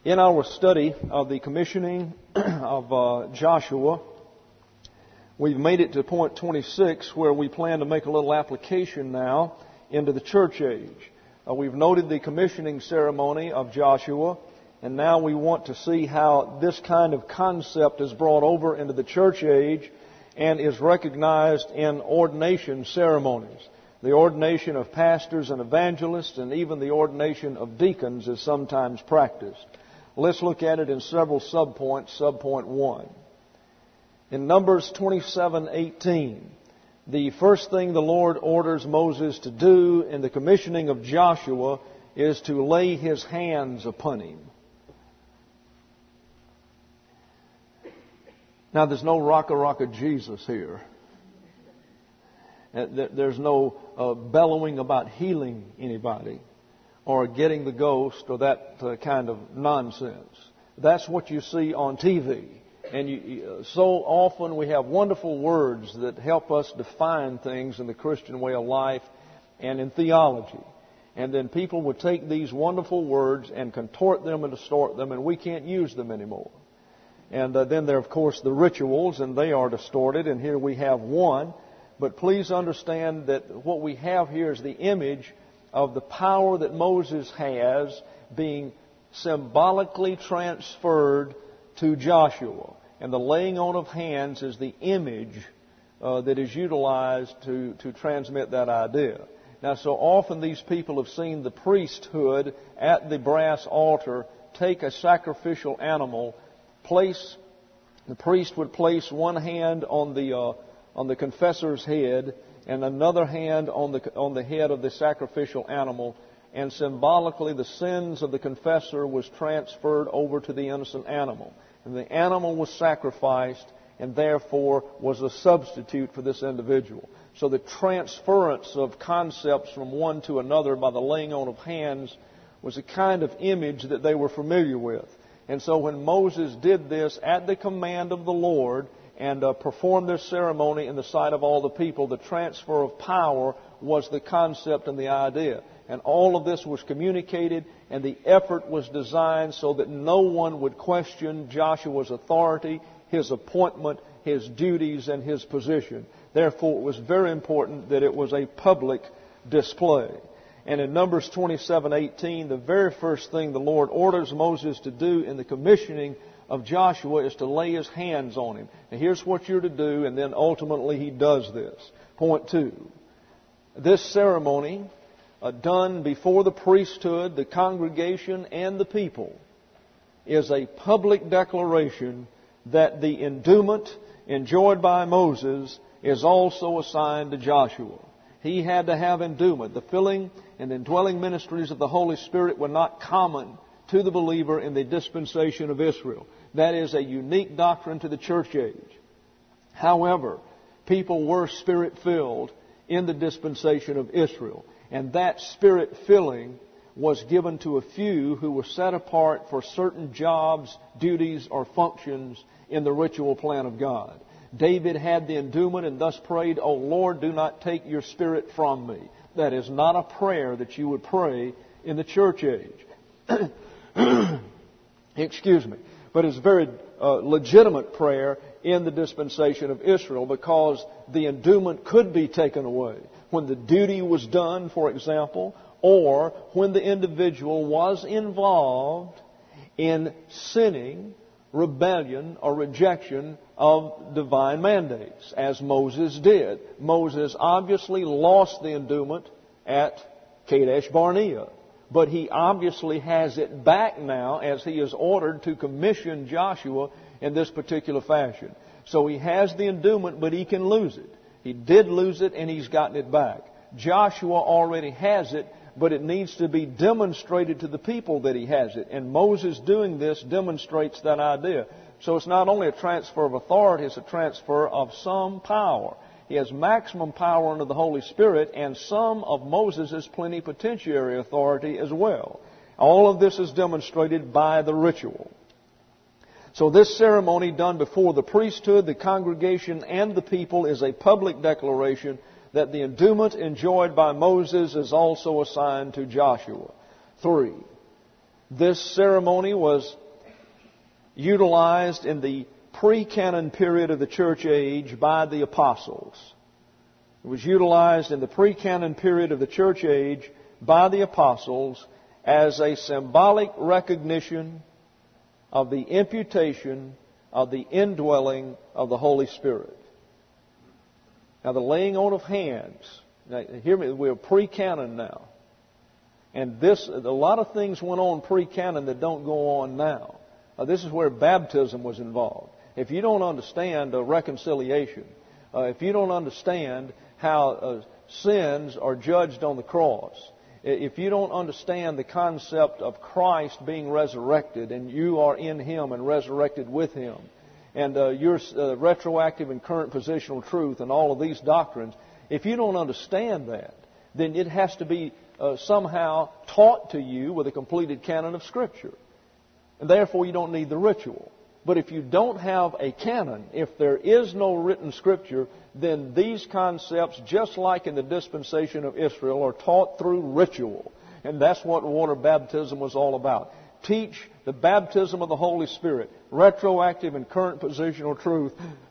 In our study of the commissioning of Joshua, we've made it to point 26 where we plan to make a little application now into the church age. We've noted the commissioning ceremony of Joshua, and now we want to see how this kind of concept is brought over into the church age and is recognized in ordination ceremonies. The ordination of pastors and evangelists and even the ordination of deacons is sometimes practiced. Let's look at it in several subpoints. Subpoint 1. In Numbers 27:18, the first thing the Lord orders Moses to do in the commissioning of Joshua is to lay his hands upon him. Now, there's no rocka Jesus here. There's no bellowing about healing anybody or getting the ghost or that kind of nonsense. That's what you see on TV. And so often we have wonderful words that help us define things in the Christian way of life and in theology. And then people would take these wonderful words and contort them and distort them, and we can't use them anymore. And then there are, of course, the rituals, and they are distorted, and here we have one. But please understand that what we have here is the image of the power that Moses has being symbolically transferred to Joshua. And the laying on of hands is the image that is utilized to transmit that idea. Now, so often these people have seen the priesthood at the brass altar take a sacrificial animal, the priest would place one hand on the confessor's head and another hand on the head of the sacrificial animal, and symbolically the sins of the confessor was transferred over to the innocent animal. And the animal was sacrificed and therefore was a substitute for this individual. So the transference of concepts from one to another by the laying on of hands was a kind of image that they were familiar with. And so when Moses did this at the command of the Lord and performed this ceremony in the sight of all the people, the transfer of power was the concept and the idea. And all of this was communicated, and the effort was designed so that no one would question Joshua's authority, his appointment, his duties, and his position. Therefore, it was very important that it was a public display. And in Numbers 27:18, the very first thing the Lord orders Moses to do in the commissioning of Joshua is to lay his hands on him. And here's what you're to do, and then ultimately he does this. Point 2. This ceremony, done before the priesthood, the congregation, and the people, is a public declaration that the endowment enjoyed by Moses is also assigned to Joshua. He had to have endowment. The filling and indwelling ministries of the Holy Spirit were not common to the believer in the dispensation of Israel. That is a unique doctrine to the church age. However, people were Spirit-filled in the dispensation of Israel. And that Spirit filling was given to a few who were set apart for certain jobs, duties, or functions in the ritual plan of God. David had the endowment and thus prayed, "O Lord, do not take your Spirit from me." That is not a prayer that you would pray in the church age. Excuse me. But it's a very legitimate prayer in the dispensation of Israel because the endowment could be taken away when the duty was done, for example, or when the individual was involved in sinning, rebellion, or rejection of divine mandates, as Moses did. Moses obviously lost the endowment at Kadesh Barnea, but he obviously has it back now as he is ordered to commission Joshua in this particular fashion. So he has the endowment, but he can lose it. He did lose it, and he's gotten it back. Joshua already has it, but it needs to be demonstrated to the people that he has it. And Moses doing this demonstrates that idea. So it's not only a transfer of authority, it's a transfer of some power. He has maximum power under the Holy Spirit, and some of Moses' plenipotentiary authority as well. All of this is demonstrated by the ritual. So this ceremony done before the priesthood, the congregation, and the people is a public declaration that the endowment enjoyed by Moses is also assigned to Joshua. 3. This ceremony was utilized in the pre-canon period of the church age by the apostles. It was utilized in the pre-canon period of the church age by the apostles as a symbolic recognition of the imputation of the indwelling of the Holy Spirit. Now, the laying on of hands. Now, hear me, we're pre-canon now. And a lot of things went on pre-canon that don't go on now. This is where baptism was involved. If you don't understand reconciliation, if you don't understand how sins are judged on the cross, if you don't understand the concept of Christ being resurrected and you are in Him and resurrected with Him, and your retroactive and current positional truth and all of these doctrines, if you don't understand that, then it has to be somehow taught to you with a completed canon of Scripture. And therefore you don't need the ritual. But if you don't have a canon, if there is no written Scripture, then these concepts, just like in the dispensation of Israel, are taught through ritual. And that's what water baptism was all about. Teach the baptism of the Holy Spirit, retroactive and current positional truth,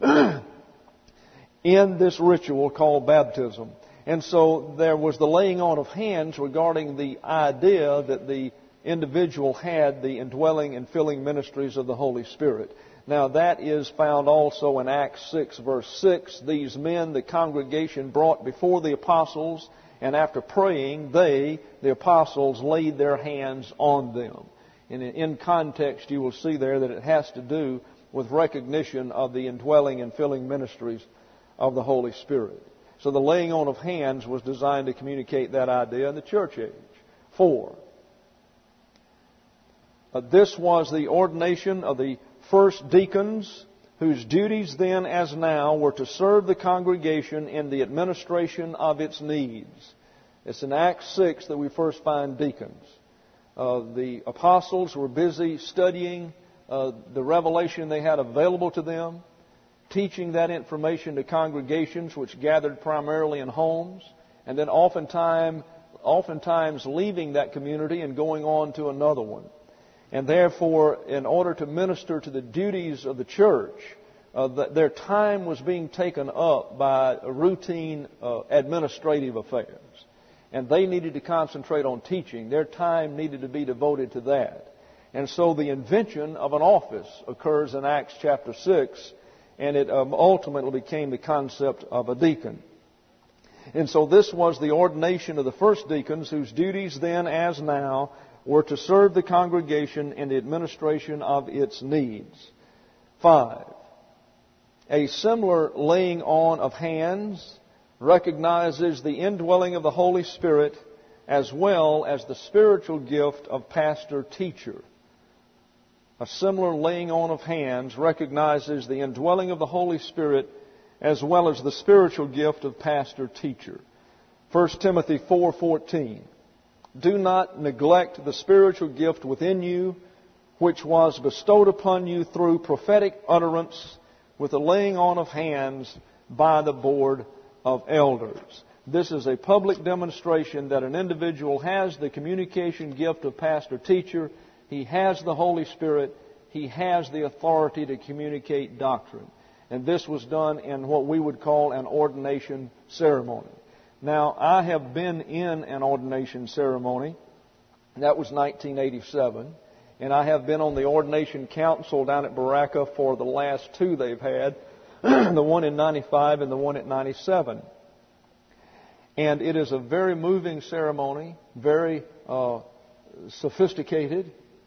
in this ritual called baptism. And so there was the laying on of hands regarding the idea that the individual had the indwelling and filling ministries of the Holy Spirit. Now that is found also in Acts 6 verse 6. These men the congregation brought before the apostles, and after praying, they, the apostles, laid their hands on them. And in context you will see there that it has to do with recognition of the indwelling and filling ministries of the Holy Spirit. So the laying on of hands was designed to communicate that idea in the church age. 4. This was the ordination of the first deacons, whose duties then as now were to serve the congregation in the administration of its needs. It's in Acts 6 that we first find deacons. The apostles were busy studying the revelation they had available to them, teaching that information to congregations which gathered primarily in homes, and then oftentimes leaving that community and going on to another one. And therefore, in order to minister to the duties of the church, their time was being taken up by routine administrative affairs. And they needed to concentrate on teaching. Their time needed to be devoted to that. And so the invention of an office occurs in Acts chapter 6, and it ultimately became the concept of a deacon. And so this was the ordination of the first deacons, whose duties then as now were to serve the congregation in the administration of its needs. 5. A similar laying on of hands recognizes the indwelling of the Holy Spirit as well as the spiritual gift of pastor-teacher. A similar laying on of hands recognizes the indwelling of the Holy Spirit as well as the spiritual gift of pastor-teacher. 1 Timothy 4:14. Do not neglect the spiritual gift within you, which was bestowed upon you through prophetic utterance with the laying on of hands by the board of elders. This is a public demonstration that an individual has the communication gift of pastor-teacher. He has the Holy Spirit. He has the authority to communicate doctrine. And this was done in what we would call an ordination ceremony. Now, I have been in an ordination ceremony. That was 1987. And I have been on the ordination council down at Baraka for the last two they've had, the one in 95 and the one at 97. And it is a very moving ceremony, very sophisticated,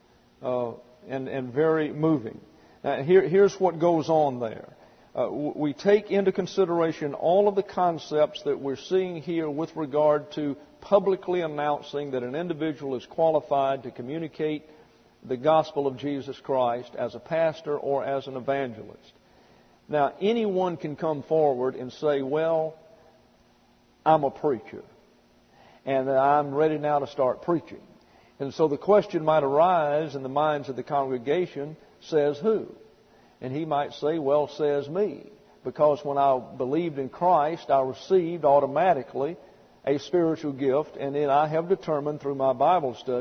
and very moving. Now, here's what goes on there. We take into consideration all of the concepts that we're seeing here with regard to publicly announcing that an individual is qualified to communicate the gospel of Jesus Christ as a pastor or as an evangelist. Now, anyone can come forward and say, well, I'm a preacher, and I'm ready now to start preaching. And so the question might arise in the minds of the congregation, says who? And he might say, well, says me. Because when I believed in Christ, I received automatically a spiritual gift, and then I have determined through my Bible study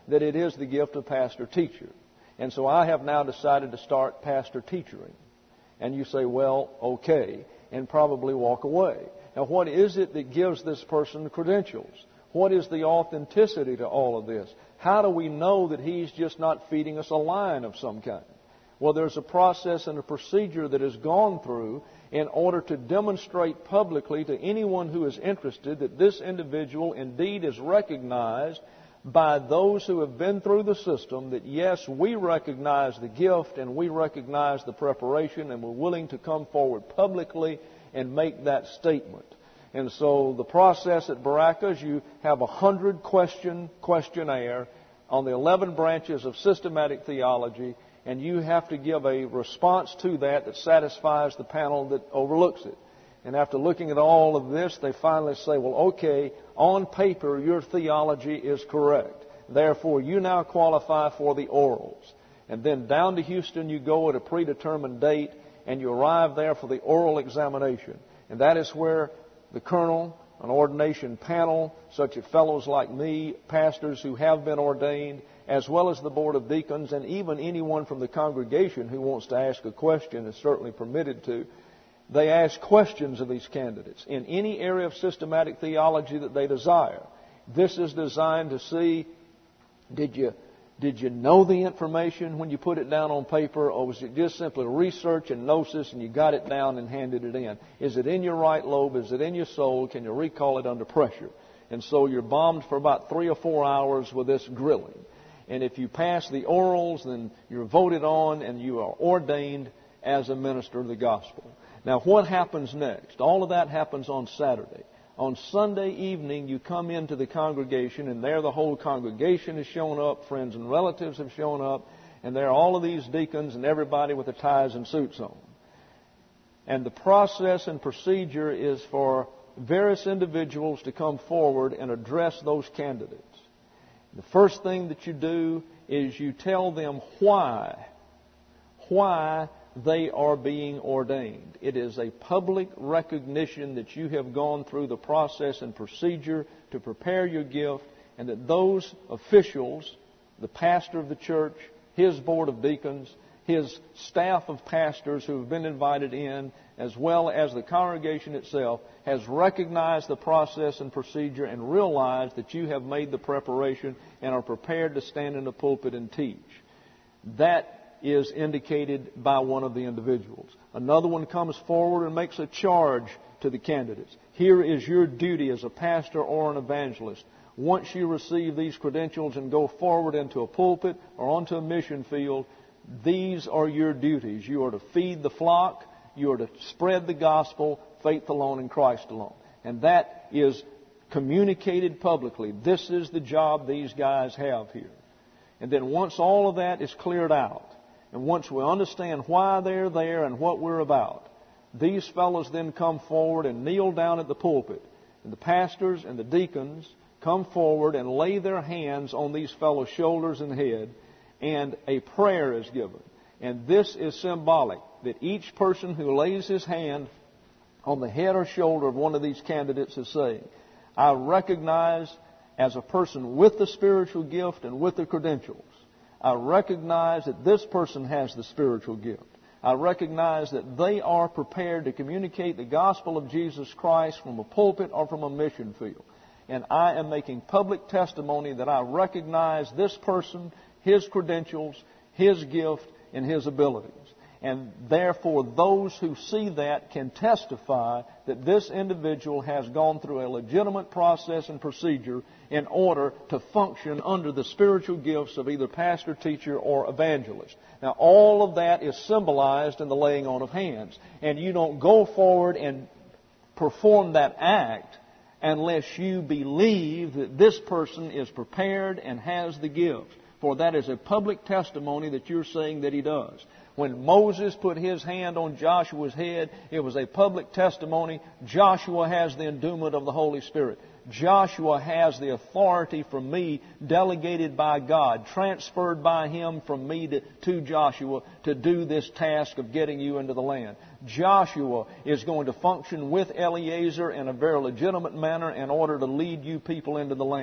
that it is the gift of pastor-teacher. And so I have now decided to start pastor-teachering. And you say, well, okay, and probably walk away. Now, what is it that gives this person credentials? What is the authenticity to all of this? How do we know that he's just not feeding us a line of some kind? Well, there's a process and a procedure that is gone through in order to demonstrate publicly to anyone who is interested that this individual indeed is recognized by those who have been through the system, that yes, we recognize the gift and we recognize the preparation, and we're willing to come forward publicly and make that statement. And so the process at Berachah is you have a 100-question questionnaire on the 11 branches of systematic theology, and you have to give a response to that satisfies the panel that overlooks it. And after looking at all of this, they finally say, well, okay, on paper, your theology is correct. Therefore, you now qualify for the orals. And then down to Houston you go at a predetermined date, and you arrive there for the oral examination. And that is where the colonel, an ordination panel, such as fellows like me, pastors who have been ordained, as well as the board of deacons, and even anyone from the congregation who wants to ask a question is certainly permitted to. They ask questions of these candidates in any area of systematic theology that they desire. This is designed to see, did you know the information when you put it down on paper, or was it just simply research and gnosis and you got it down and handed it in? Is it in your right lobe? Is it in your soul? Can you recall it under pressure? And so you're bombed for about 3 or 4 hours with this grilling. And if you pass the orals, then you're voted on and you are ordained as a minister of the gospel. Now, what happens next? All of that happens on Saturday. On Sunday evening, you come into the congregation, and there the whole congregation has shown up, friends and relatives have shown up, and there are all of these deacons and everybody with their ties and suits on. And the process and procedure is for various individuals to come forward and address those candidates. The first thing that you do is you tell them why they are being ordained. It is a public recognition that you have gone through the process and procedure to prepare your gift, and that those officials, the pastor of the church, his board of deacons, his staff of pastors who have been invited in, as well as the congregation itself, has recognized the process and procedure and realized that you have made the preparation and are prepared to stand in the pulpit and teach. That is indicated by one of the individuals. Another one comes forward and makes a charge to the candidates. Here is your duty as a pastor or an evangelist. Once you receive these credentials and go forward into a pulpit or onto a mission field, these are your duties. You are to feed the flock. You are to spread the gospel, faith alone in Christ alone. And that is communicated publicly. This is the job these guys have here. And then once all of that is cleared out, and once we understand why they're there and what we're about, these fellows then come forward and kneel down at the pulpit. And the pastors and the deacons come forward and lay their hands on these fellows' shoulders and head, and a prayer is given. And this is symbolic, that each person who lays his hand on the head or shoulder of one of these candidates is saying, I recognize as a person with the spiritual gift and with the credentials, I recognize that this person has the spiritual gift. I recognize that they are prepared to communicate the gospel of Jesus Christ from a pulpit or from a mission field. And I am making public testimony that I recognize this person, his credentials, his gift, and his abilities. And therefore, those who see that can testify that this individual has gone through a legitimate process and procedure in order to function under the spiritual gifts of either pastor, teacher, or evangelist. Now, all of that is symbolized in the laying on of hands. And you don't go forward and perform that act unless you believe that this person is prepared and has the gift. For that is a public testimony that you're saying that he does. When Moses put his hand on Joshua's head, it was a public testimony. Joshua has the endowment of the Holy Spirit. Joshua has the authority from me, delegated by God, transferred by Him from me to Joshua to do this task of getting you into the land. Joshua is going to function with Eleazar in a very legitimate manner in order to lead you people into the land.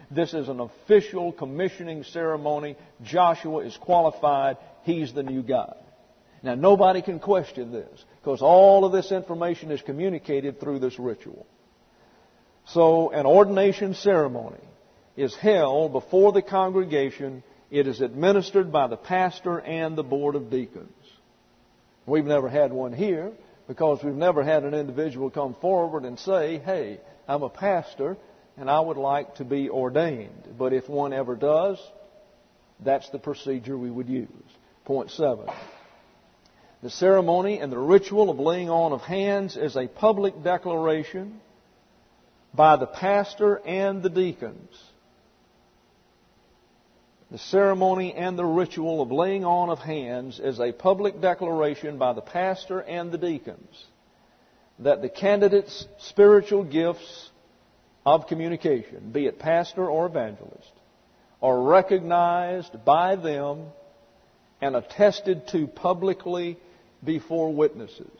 This is an official commissioning ceremony. Joshua is qualified. He's the new guy. Now, nobody can question this because all of this information is communicated through this ritual. So, an ordination ceremony is held before the congregation. It is administered by the pastor and the board of deacons. We've never had one here because we've never had an individual come forward and say, hey, I'm a pastor and I would like to be ordained. But if one ever does, that's the procedure we would use. Point 7. The ceremony and the ritual of laying on of hands is a public declaration by the pastor and the deacons. The ceremony and the ritual of laying on of hands is a public declaration by the pastor and the deacons that the candidate's spiritual gifts of communication, be it pastor or evangelist, are recognized by them and attested to publicly before witnesses.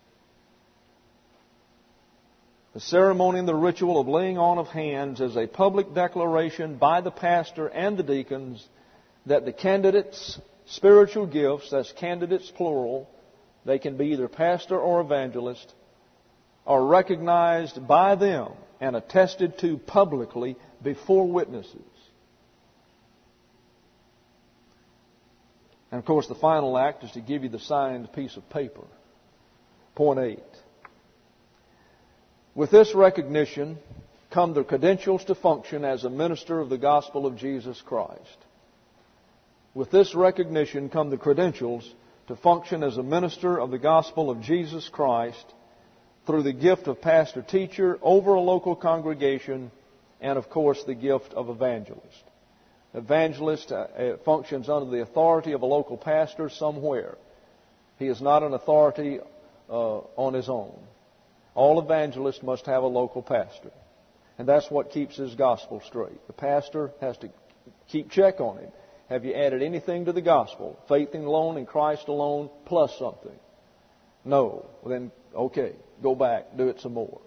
The ceremony and the ritual of laying on of hands is a public declaration by the pastor and the deacons that the candidate's spiritual gifts, that's candidates plural, they can be either pastor or evangelist, are recognized by them and attested to publicly before witnesses. And of course, the final act is to give you the signed piece of paper. Point 8. With this recognition come the credentials to function as a minister of the gospel of Jesus Christ. With this recognition come the credentials to function as a minister of the gospel of Jesus Christ through the gift of pastor-teacher over a local congregation and, of course, the gift of evangelist. Evangelist functions under the authority of a local pastor somewhere. He is not an authority on his own. All evangelists must have a local pastor. And that's what keeps his gospel straight. The pastor has to keep check on him. Have you added anything to the gospel? Faith alone in Christ alone plus something? No. Well then, okay, go back, do it some more.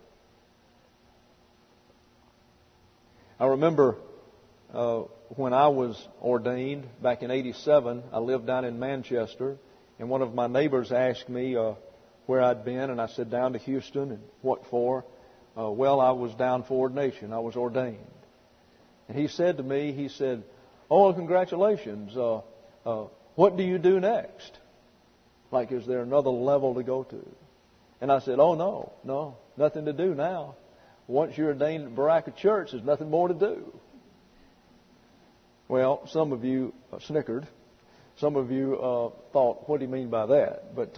I remember when I was ordained back in '87, I lived down in Manchester, and one of my neighbors asked me where I'd been, and I said, down to Houston. And what for? Well, I was down for ordination. I was ordained. And he said to me, he said, oh, congratulations. What do you do next? Like, is there another level to go to? And I said, oh, no, nothing to do now. Once you're ordained at Baraka Church, there's nothing more to do. Well, some of you snickered. Some of you thought, what do you mean by that? But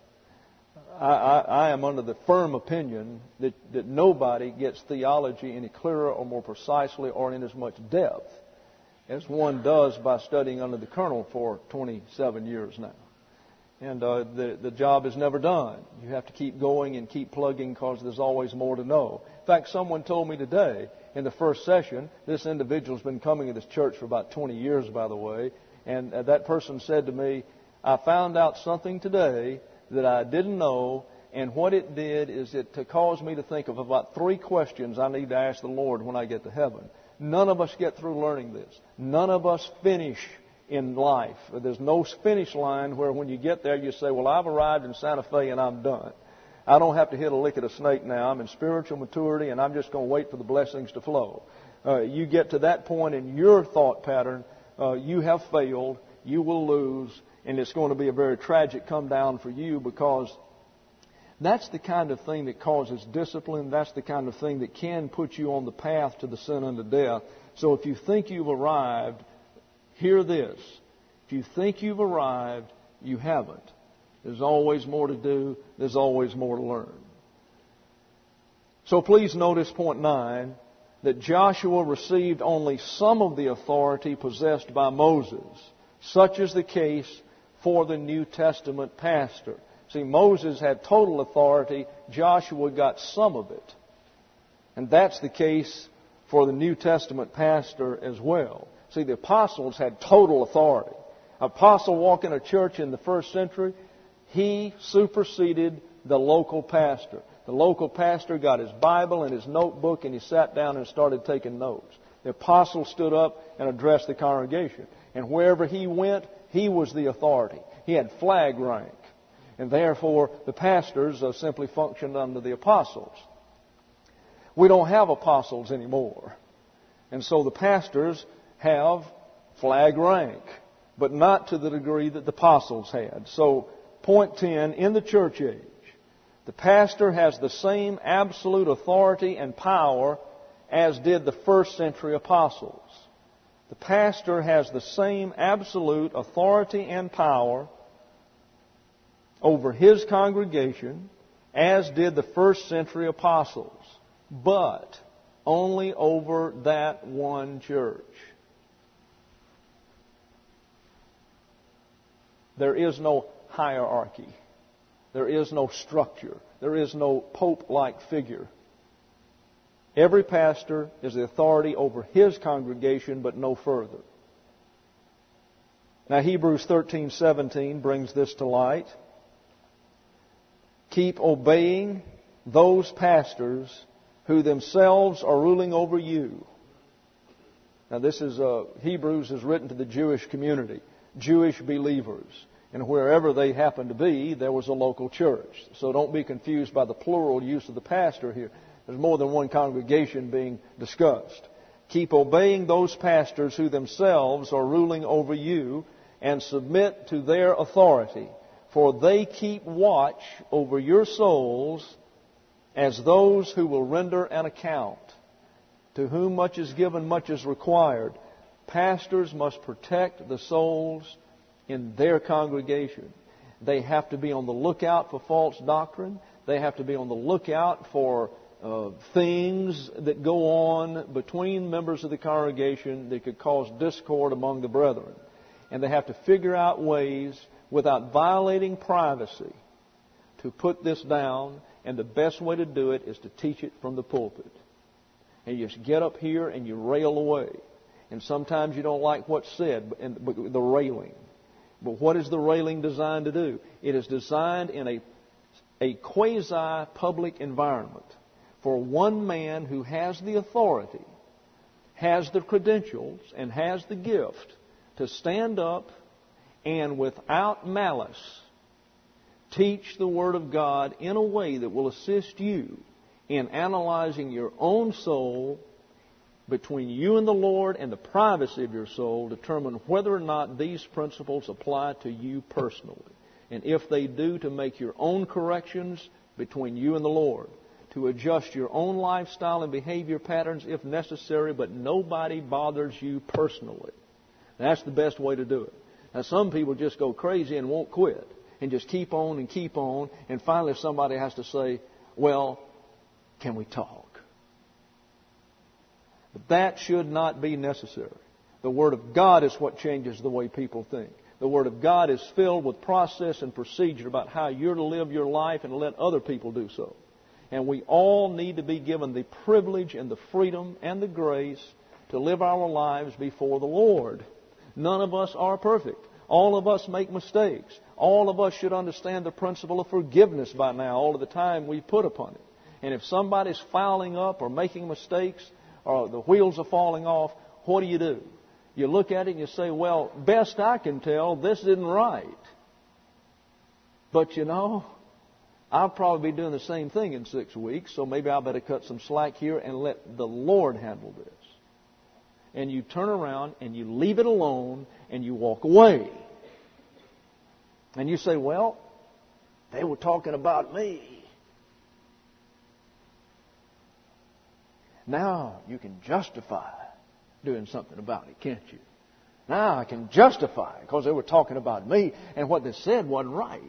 I am under the firm opinion that nobody gets theology any clearer or more precisely or in as much depth as one does by studying under the Colonel for 27 years now. And the job is never done. You have to keep going and keep plugging because there's always more to know. In fact, someone told me today in the first session, this individual's been coming to this church for about 20 years, by the way, and that person said to me, I found out something today that I didn't know, and what it did is it caused me to think of about 3 questions I need to ask the Lord when I get to heaven. None of us get through learning this. None of us finish in life. There's no finish line where when you get there you say, well, I've arrived in Santa Fe and I'm done. I don't have to hit a lick at a snake now. I'm in spiritual maturity and I'm just going to wait for the blessings to flow. You get to that point in your thought pattern, you have failed, you will lose, and it's going to be a very tragic come down for you because that's the kind of thing that causes discipline. That's the kind of thing that can put you on the path to the sin unto death. So if you think you've arrived, hear this. If you think you've arrived, you haven't. There's always more to do. There's always more to learn. So please notice point 9, that Joshua received only some of the authority possessed by Moses. Such is the case for the New Testament pastor. See, Moses had total authority. Joshua got some of it. And that's the case for the New Testament pastor as well. See, the apostles had total authority. An apostle walking a church in the first century, he superseded the local pastor. The local pastor got his Bible and his notebook and he sat down and started taking notes. The apostle stood up and addressed the congregation. And wherever he went, he was the authority. He had flag rank. And therefore, the pastors simply functioned under the apostles. We don't have apostles anymore. And so the pastors have flag rank, but not to the degree that the apostles had. So, point 10, in the church age, the pastor has the same absolute authority and power as did the first century apostles. The pastor has the same absolute authority and power over his congregation as did the first century apostles, but only over that one church. There is no hierarchy. There is no structure. There is no pope-like figure. Every pastor is the authority over his congregation, but no further. Now, Hebrews 13:17 brings this to light. Keep obeying those pastors who themselves are ruling over you. Now, this is Hebrews is written to the Jewish community, Jewish believers. And wherever they happen to be, there was a local church. So don't be confused by the plural use of the pastor here. There's more than one congregation being discussed. Keep obeying those pastors who themselves are ruling over you and submit to their authority, for they keep watch over your souls as those who will render an account. To whom much is given, much is required. Pastors must protect the souls in their congregation. They have to be on the lookout for false doctrine. They have to be on the lookout for things that go on between members of the congregation that could cause discord among the brethren. And they have to figure out ways, without violating privacy, to put this down. And the best way to do it is to teach it from the pulpit. And you just get up here and you rail away. And sometimes you don't like what's said, but the railing. But what is the railing designed to do? It is designed in a quasi-public environment for one man who has the authority, has the credentials, and has the gift to stand up and without malice teach the Word of God in a way that will assist you in analyzing your own soul between you and the Lord and the privacy of your soul, determine whether or not these principles apply to you personally. And if they do, to make your own corrections between you and the Lord, to adjust your own lifestyle and behavior patterns if necessary, but nobody bothers you personally. That's the best way to do it. Now, some people just go crazy and won't quit and just keep on, and finally somebody has to say, well, can we talk? But that should not be necessary. The Word of God is what changes the way people think. The Word of God is filled with process and procedure about how you're to live your life and let other people do so. And we all need to be given the privilege and the freedom and the grace to live our lives before the Lord. None of us are perfect. All of us make mistakes. All of us should understand the principle of forgiveness by now, all of the time we put upon it. And if somebody's fouling up or making mistakes or the wheels are falling off, what do? You look at it and you say, well, best I can tell, this isn't right. But I'll probably be doing the same thing in 6 weeks, so maybe I better cut some slack here and let the Lord handle this. And you turn around and you leave it alone and you walk away. And you say, well, they were talking about me. Now you can justify doing something about it, can't you? Now I can justify it because they were talking about me and what they said wasn't right.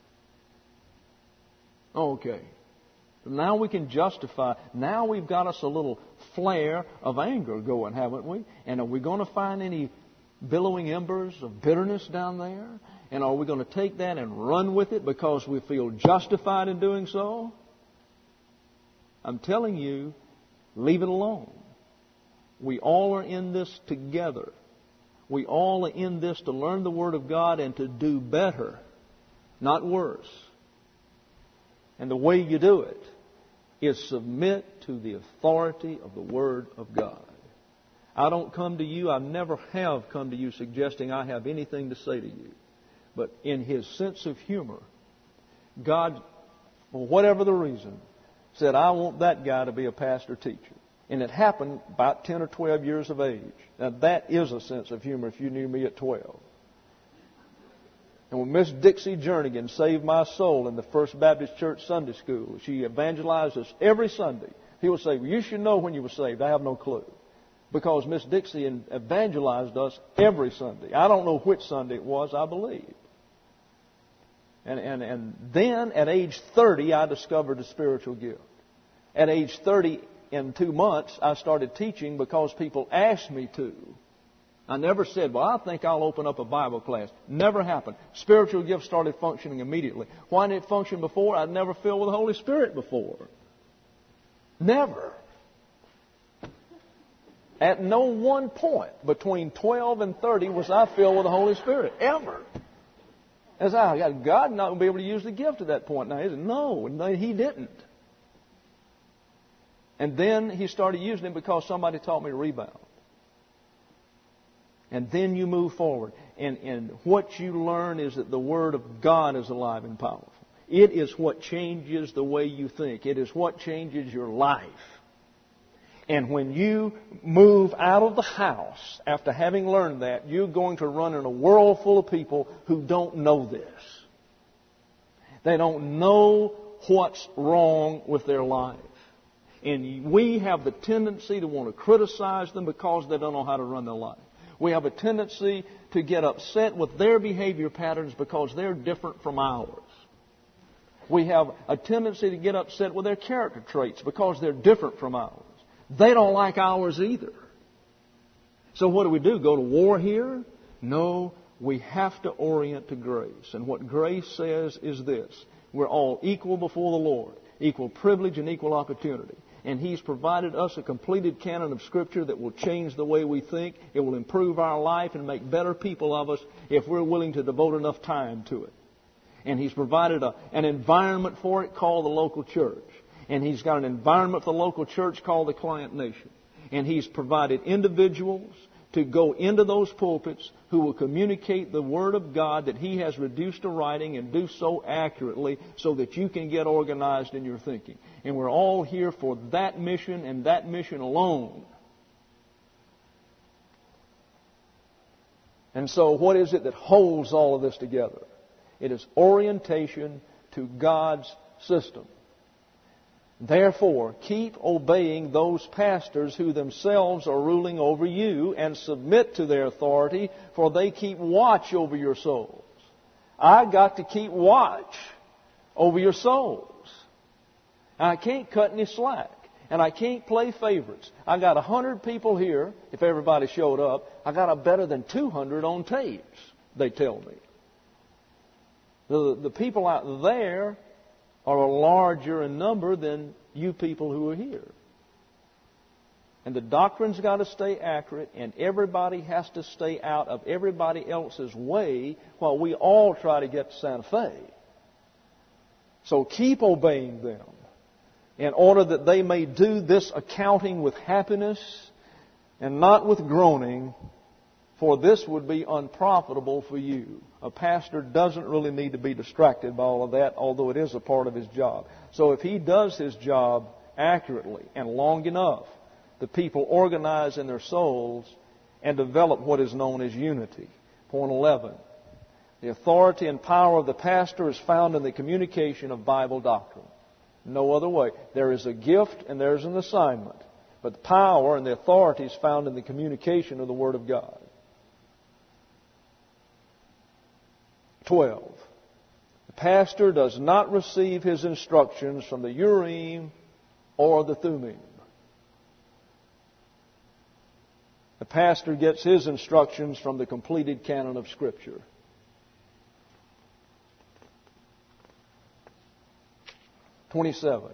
Okay. Now we can justify. Now we've got us a little flare of anger going, haven't we? And are we going to find any billowing embers of bitterness down there? And are we going to take that and run with it because we feel justified in doing so? I'm telling you, leave it alone. We all are in this together. We all are in this to learn the Word of God and to do better, not worse. And the way you do it is submit to the authority of the Word of God. I don't come to you, I never have come to you suggesting I have anything to say to you. But in His sense of humor, God, for whatever the reason, said, I want that guy to be a pastor-teacher. And it happened about 10 or 12 years of age. Now that is a sense of humor if you knew me at 12. And when Miss Dixie Jernigan saved my soul in the First Baptist Church Sunday School, she evangelized us every Sunday. People say, well, you should know when you were saved. I have no clue. Because Miss Dixie evangelized us every Sunday. I don't know which Sunday it was, I believe. And then at age 30, I discovered a spiritual gift. At age 30, in 2 months, I started teaching because people asked me to. I never said, well, I think I'll open up a Bible class. Never happened. Spiritual gifts started functioning immediately. Why didn't it function before? I'd never filled with the Holy Spirit before. Never. At no one point between 12 and 30 was I filled with the Holy Spirit. Ever. As God not going to be able to use the gift at that point now, is it? No, He didn't. And then He started using it because somebody taught me to rebound. And then you move forward. And what you learn is that the Word of God is alive and powerful. It is what changes the way you think. It is what changes your life. And when you move out of the house after having learned that, you're going to run in a world full of people who don't know this. They don't know what's wrong with their life. And we have the tendency to want to criticize them because they don't know how to run their life. We have a tendency to get upset with their behavior patterns because they're different from ours. We have a tendency to get upset with their character traits because they're different from ours. They don't like ours either. So what do? Go to war here? No, we have to orient to grace. And what grace says is this. We're all equal before the Lord. Equal privilege and equal opportunity. And He's provided us a completed canon of Scripture that will change the way we think. It will improve our life and make better people of us if we're willing to devote enough time to it. And He's provided an environment for it called the local church. And He's got an environment for the local church called the client nation. And He's provided individuals to go into those pulpits who will communicate the Word of God that He has reduced to writing and do so accurately so that you can get organized in your thinking. And we're all here for that mission and that mission alone. And so what is it that holds all of this together? It is orientation to God's system. Therefore, keep obeying those pastors who themselves are ruling over you and submit to their authority, for they keep watch over your souls. I got to keep watch over your souls. And I can't cut any slack. And I can't play favorites. I got 100 people here, if everybody showed up. I got a better than 200 on tapes, they tell me. The people out there are larger in number than you people who are here. And the doctrine's got to stay accurate, and everybody has to stay out of everybody else's way while we all try to get to Santa Fe. So keep obeying them in order that they may do this accounting with happiness and not with groaning, for this would be unprofitable for you. A pastor doesn't really need to be distracted by all of that, although it is a part of his job. So if he does his job accurately and long enough, the people organize in their souls and develop what is known as unity. Point 11. The authority and power of the pastor is found in the communication of Bible doctrine. No other way. There is a gift and there is an assignment. But the power and the authority is found in the communication of the Word of God. 12. The pastor does not receive his instructions from the Urim or the Thummim. The pastor gets his instructions from the completed canon of Scripture. (27)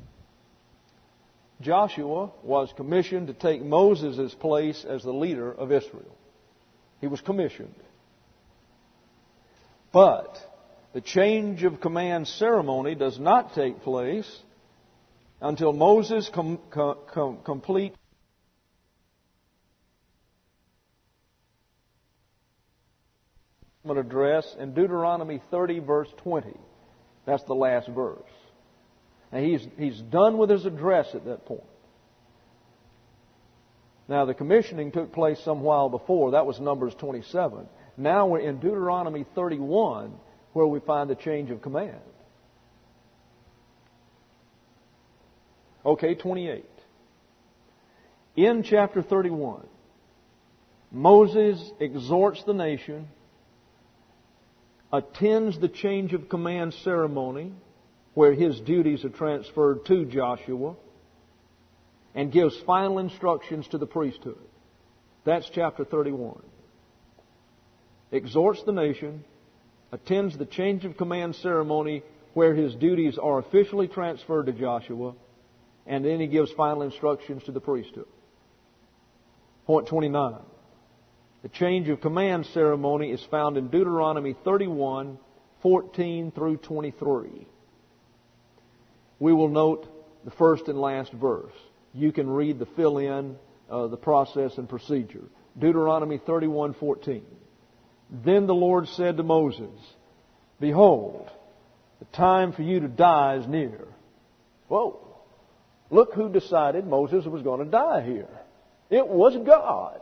Joshua was commissioned to take Moses' place as the leader of Israel. He was commissioned. But the change of command ceremony does not take place until Moses complete address in Deuteronomy 30, verse 20. That's the last verse. Now he's done with his address at that point. Now the commissioning took place some while before. That was Numbers 27. Now we're in Deuteronomy 31 where we find the change of command. Okay, 28. In chapter 31, Moses exhorts the nation, attends the change of command ceremony where his duties are transferred to Joshua, and gives final instructions to the priesthood. That's chapter 31. Exhorts the nation, attends the change of command ceremony where his duties are officially transferred to Joshua, and then he gives final instructions to the priesthood. Point 29. The change of command ceremony is found in Deuteronomy 31, 14 through 23. We will note the first and last verse. You can read the fill-in, the process and procedure. Deuteronomy 31:14. Then the Lord said to Moses, "Behold, the time for you to die is near." Whoa! Look who decided Moses was going to die here. It was God.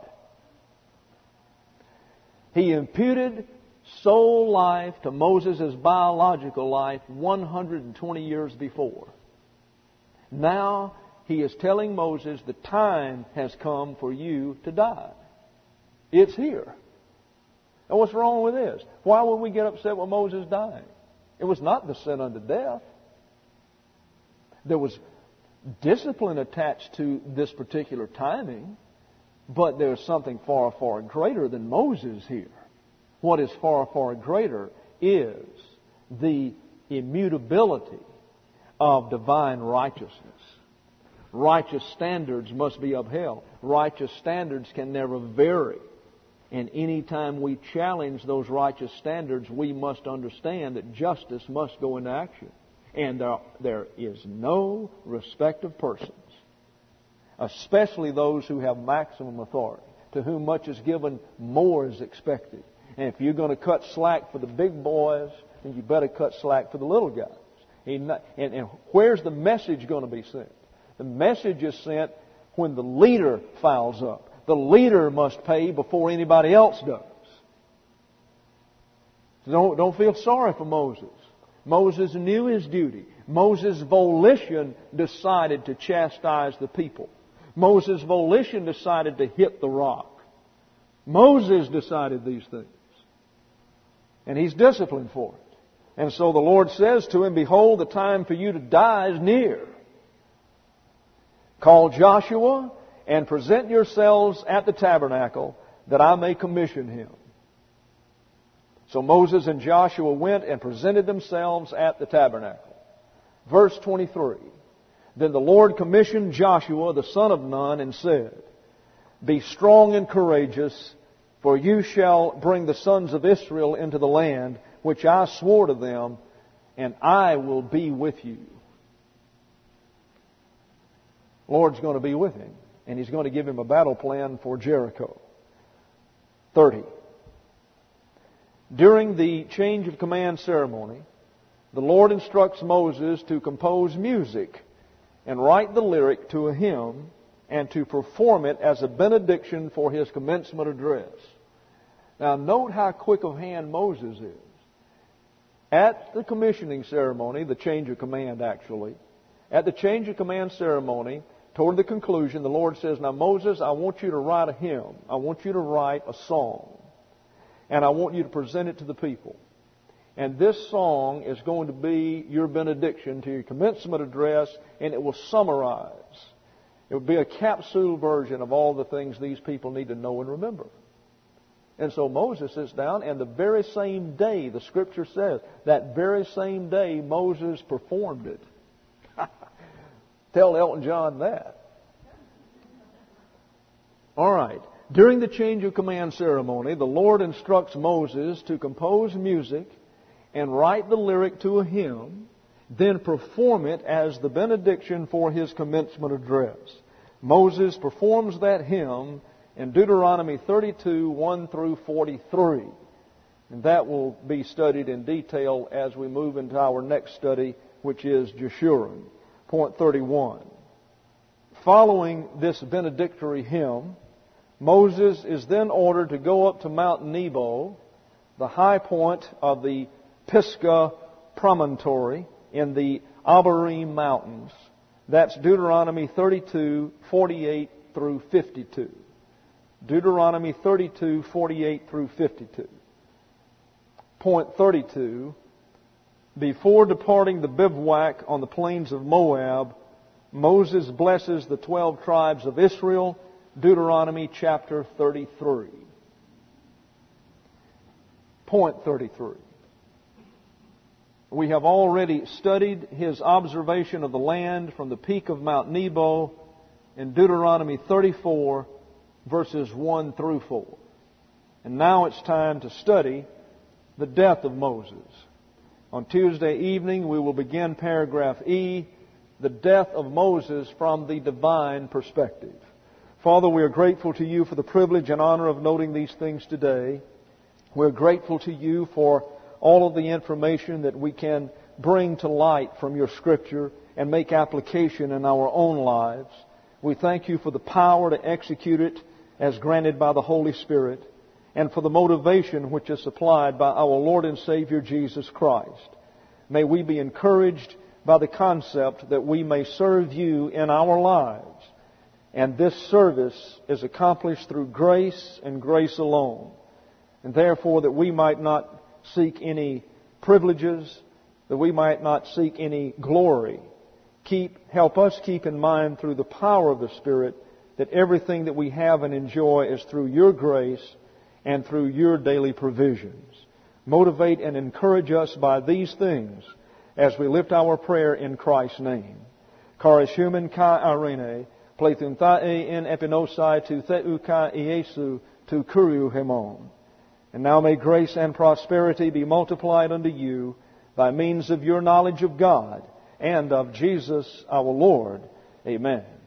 He imputed soul life to Moses' biological life 120 years before. Now he is telling Moses the time has come for you to die. It's here. And what's wrong with this? Why would we get upset with Moses dying? It was not the sin unto death. There was discipline attached to this particular timing, but there's something far, far greater than Moses here. What is far, far greater is the immutability of divine righteousness. Righteous standards must be upheld. Righteous standards can never vary. And any time we challenge those righteous standards, we must understand that justice must go into action. And there is no respect of persons, especially those who have maximum authority. To whom much is given, more is expected. And if you're going to cut slack for the big boys, then you better cut slack for the little guys. And where's the message going to be sent? The message is sent when the leader fouls up. The leader must pay before anybody else does. So don't feel sorry for Moses. Moses knew his duty. Moses' volition decided to chastise the people. Moses' volition decided to hit the rock. Moses decided these things. And he's disciplined for it. And so the Lord says to him, "Behold, the time for you to die is near. Call Joshua and present yourselves at the tabernacle that I may commission him." So Moses and Joshua went and presented themselves at the tabernacle. Verse 23. Then the Lord commissioned Joshua the son of Nun and said, "Be strong and courageous, for you shall bring the sons of Israel into the land which I swore to them, and I will be with you." The Lord's going to be with him, and He's going to give him a battle plan for Jericho. 30. During the change of command ceremony, the Lord instructs Moses to compose music and write the lyric to a hymn and to perform it as a benediction for his commencement address. Now note how quick of hand Moses is. At the commissioning ceremony, the change of command actually, at the change of command ceremony, toward the conclusion, the Lord says, "Now Moses, I want you to write a hymn. I want you to write a song. And I want you to present it to the people. And this song is going to be your benediction to your commencement address, and it will summarize. It will be a capsule version of all the things these people need to know and remember." And so Moses sits down, and the very same day, the Scripture says, that very same day Moses performed it. Tell Elton John that. All right. During the change of command ceremony, the Lord instructs Moses to compose music and write the lyric to a hymn, then perform it as the benediction for his commencement address. Moses performs that hymn in Deuteronomy 32, 1 through 43. And that will be studied in detail as we move into our next study, which is Jeshurun. Point 31. Following this benedictory hymn, Moses is then ordered to go up to Mount Nebo, the high point of the Pisgah promontory in the Abarim Mountains. That's Deuteronomy 32:48 through 52. Deuteronomy 32:48 through 52. Point 32. Before departing the bivouac on the plains of Moab, Moses blesses the 12 tribes of Israel. Deuteronomy chapter 33. Point 33. We have already studied his observation of the land from the peak of Mount Nebo in Deuteronomy 34, verses 1 through 4. And now it's time to study the death of Moses. On Tuesday evening, we will begin paragraph E, the death of Moses from the divine perspective. Father, we are grateful to you for the privilege and honor of noting these things today. We're grateful to you for all of the information that we can bring to light from your Scripture and make application in our own lives. We thank you for the power to execute it as granted by the Holy Spirit, and for the motivation which is supplied by our Lord and Savior Jesus Christ. May we be encouraged by the concept that we may serve you in our lives. And this service is accomplished through grace and grace alone. And therefore that we might not seek any privileges, that we might not seek any glory. Help us keep in mind through the power of the Spirit that everything that we have and enjoy is through your grace and through your daily provisions. Motivate and encourage us by these things as we lift our prayer in Christ's name. Charis human kai arene, plethun thae in epinosai tu theu kai Iesu tu kuriu hemon. And now may grace and prosperity be multiplied unto you by means of your knowledge of God and of Jesus our Lord. Amen.